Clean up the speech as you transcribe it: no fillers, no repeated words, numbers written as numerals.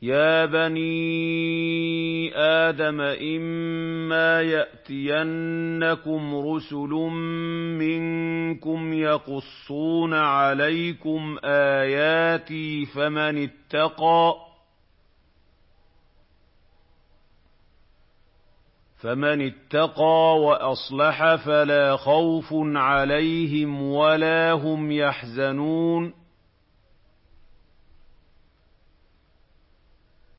يَا بَنِي آدَمَ إِمَّا يَأْتِيَنَّكُمْ رُسُلٌ مِّنكُمْ يَقُصُّونَ عَلَيْكُمْ آيَاتِي فَمَنِ اتَّقَىٰ وَأَصْلَحَ فَلَا خَوْفٌ عَلَيْهِمْ وَلَا هُمْ يَحْزَنُونَ